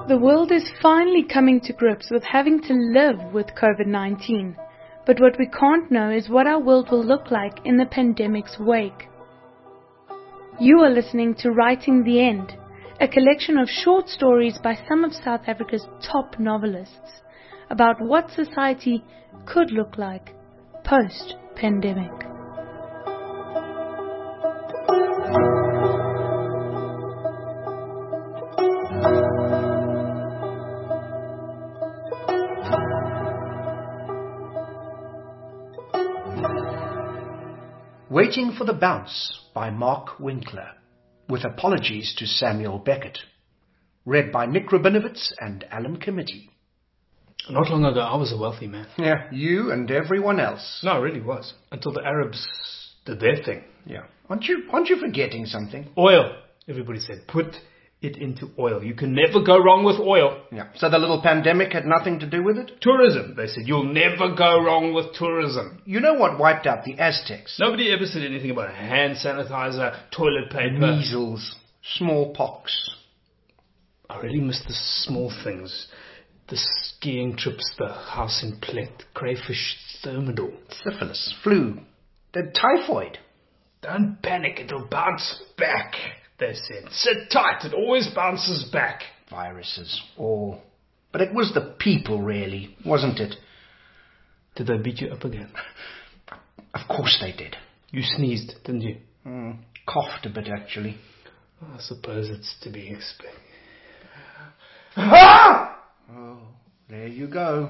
The world is finally coming to grips with having to live with COVID-19. But what we can't know is what our world will look like in the pandemic's wake. You are listening to Writing the End, a collection of short stories by some of South Africa's top novelists about what society could look like post-pandemic. Waiting for the Bounce by Mark Winkler, with apologies to Samuel Beckett. Read by Nick Rabinowitz and Alan Committee. Not long ago, I was a wealthy man. Yeah, you and everyone else. No, I really was. Until the Arabs did their thing. Yeah. Aren't you forgetting something? Oil. Everybody said, put it into oil. You can never go wrong with oil. Yeah. So the little pandemic had nothing to do with it? Tourism. They said, you'll never go wrong with tourism. You know what wiped out the Aztecs? Nobody ever said anything about hand sanitizer, toilet paper. Measles, smallpox. I really miss the small things. The skiing trips, the house in Plett, crayfish thermidor. Syphilis, flu, the typhoid. Don't panic, it'll bounce back, they said. Sit tight, it always bounces back. Viruses, all. But it was the people, really, wasn't it? Did they beat you up again? Of course they did. You sneezed, didn't you? Coughed a bit, actually. I suppose it's to be expected. Ah! Oh, there you go.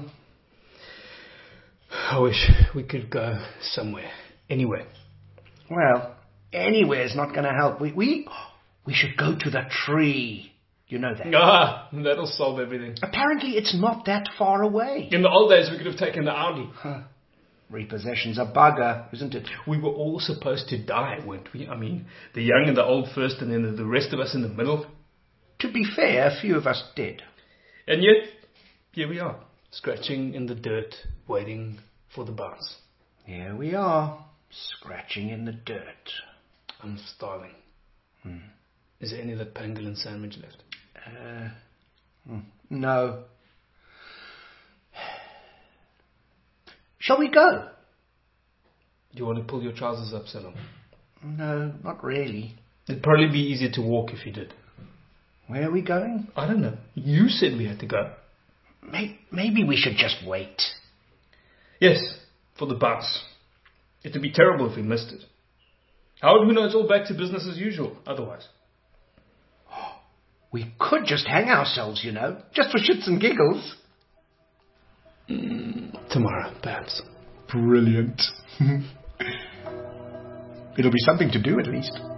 I wish we could go somewhere, anywhere. Well, anywhere's not going to help. We should go to the tree. You know that. Ah, that'll solve everything. Apparently it's not that far away. In the old days, we could have taken the Audi. Repossession's a bugger, isn't it? We were all supposed to die, weren't we? I mean, the young and the old first, and then the rest of us in the middle. To be fair, a few of us did. And yet, here we are, scratching in the dirt, waiting for the bounce. Here we are, scratching in the dirt. I'm starving. Is there any of that pangolin sandwich left? No. Shall we go? Do you want to pull your trousers up, Salom? No, not really. It'd probably be easier to walk if you did. Where are we going? I don't know. You said we had to go. Maybe we should just wait. Yes, for the bounce. It'd be terrible if we missed it. How would we know it's all back to business as usual otherwise? We could just hang ourselves, you know, just for shits and giggles. Tomorrow, perhaps. Brilliant. It'll be something to do at least.